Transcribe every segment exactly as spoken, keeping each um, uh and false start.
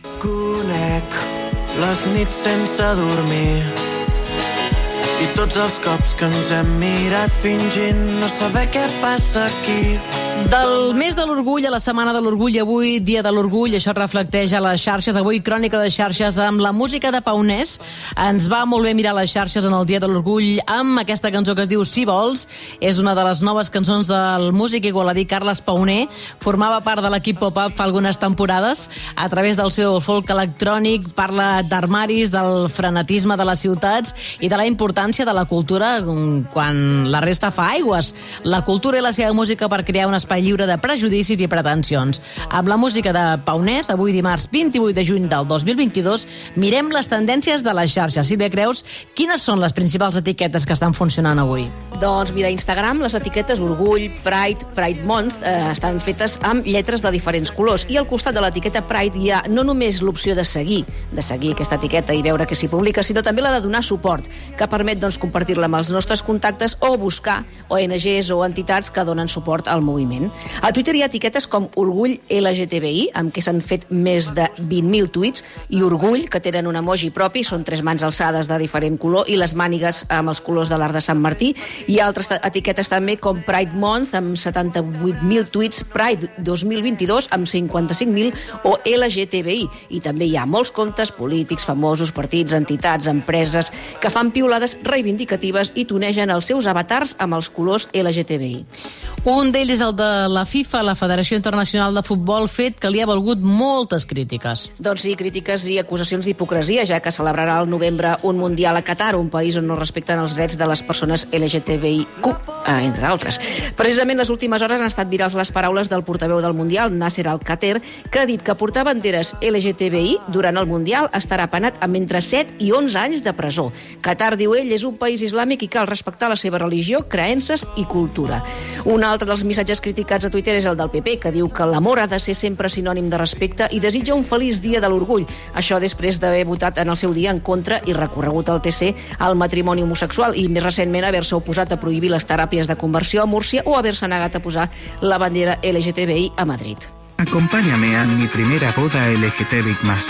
Conec les nits sense dormir i tots els cops que ens hem mirat fingint no saber què passa aquí. Del mes de l'orgull a la setmana de l'orgull, avui dia de l'orgull, això es reflecteix a les xarxes, avui crònica de xarxes amb la música de Paunès. Ens va molt bé mirar les xarxes en el dia de l'orgull amb aquesta cançó que es diu Si vols. És una de les noves cançons del músic igualadí Carles Pauner. Formava part de l'equip Pop-Up fa algunes temporades. A través del seu folk electrònic parla d'armaris, del frenetisme de les ciutats i de la importància de la cultura quan la resta fa aigües. La cultura i la seva música per crear un espai lliure de prejudicis i pretensions. Amb la música de Paunet, avui dimarts vint-i-vuit de juny del dos mil vint-i-dos, mirem les tendències de les xarxes. Sílvia Creus, quines són les principals etiquetes que estan funcionant avui? Doncs mira, a Instagram les etiquetes Orgull, Pride, Pride Month eh, estan fetes amb lletres de diferents colors i al costat de l'etiqueta Pride hi ha no només l'opció de seguir, de seguir aquesta etiqueta i veure què s'hi publica, sinó també la de donar suport, que permet doncs, compartir-la amb els nostres contactes o buscar O N Ges o entitats que donen suport al moviment. A Twitter hi ha etiquetes com Orgull L G T B I, amb què s'han fet més de vint mil tuits, i Orgull, que tenen un emoji propi, són tres mans alçades de diferent color i les mànigues amb els colors de l'Arc de Sant Martí. Hi ha altres etiquetes també com Pride Month, amb setanta-vuit mil tuits, Pride dos mil vint-i-dos, amb cinquanta-cinc mil, o L G T B I. I també hi ha molts comptes polítics, famosos, partits, entitats, empreses, que fan piulades reivindicatives i tunegen els seus avatars amb els colors L G T B I. Un d'ells és el de la FIFA, la Federació Internacional de Futbol, fet que li ha valgut moltes crítiques. Doncs sí, crítiques i acusacions d'hipocresia, ja que celebrarà al novembre un Mundial a Qatar, un país on no respecten els drets de les persones L G T B I Q, entre altres. Precisament les últimes hores han estat virals les paraules del portaveu del Mundial, Nasser Al-Khater, que ha dit que portar banderes L G T B I durant el Mundial estarà penat amb entre set i onze anys de presó. Qatar, diu ell, és un país islàmic i cal respectar la seva religió, creences i cultura. Un altre dels missatges criticats a Twitter és el del P P, que diu que l'amor ha de ser sempre sinònim de respecte i desitja un feliç dia de l'orgull. Això després d'haver votat en el seu dia en contra i recorregut al T C al matrimoni homosexual i més recentment haver-se oposat a prohibir les teràpies de conversió a Múrcia o haver-se negat a posar la bandera L G T B I a Madrid. Acompáñame a mi primera boda L G T B I más.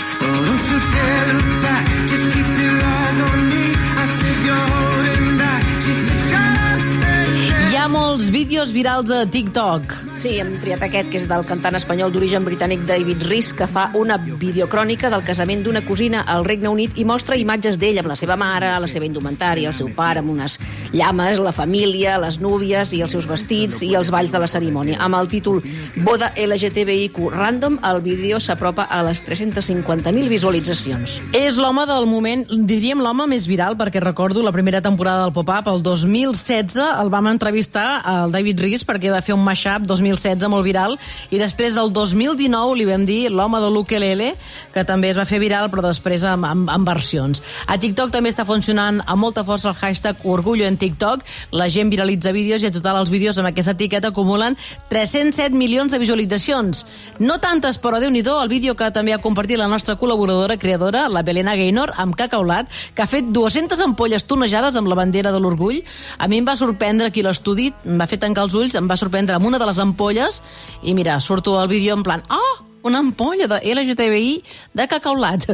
Hi ha molts vídeos virals a TikTok. Sí, hem triat aquest, que és del cantant espanyol d'origen britànic David Rhys, que fa una videocrònica del casament d'una cosina al Regne Unit i mostra imatges d'ell amb la seva mare, la seva indumentària, el seu pare amb unes llames, la família, les núvies i els seus vestits i els balls de la cerimònia. Amb el títol Boda L G T B I Q Random, el vídeo s'apropa a les tres-centes cinquanta mil visualitzacions. És l'home del moment, diríem l'home més viral, perquè recordo la primera temporada del Pop-Up, el dos mil setze, el vam entrevistar al David Rhys perquè va fer un mashup dos mil setze molt viral i després el dos mil dinou li vam dir l'home de l'ukelele, que també es va fer viral però després amb, amb, amb versions. A TikTok també està funcionant amb molta força el hashtag Orgullo en TikTok. La gent viralitza vídeos i a total els vídeos amb aquesta etiqueta acumulen tres-cents set milions de visualitzacions. No tantes, però Déu-n'hi-do, el vídeo que també ha compartit la nostra col·laboradora creadora, la Belena Gaynor, amb Cacaulat, que ha fet dues-centes ampolles tonejades amb la bandera de l'orgull. A mi em va sorprendre aquí l'estudi, em va fer tancar els ulls, em va sorprendre amb una de les ampolles i mira, surto al vídeo en plan, oh, una ampolla de L G T B I de Cacaulat.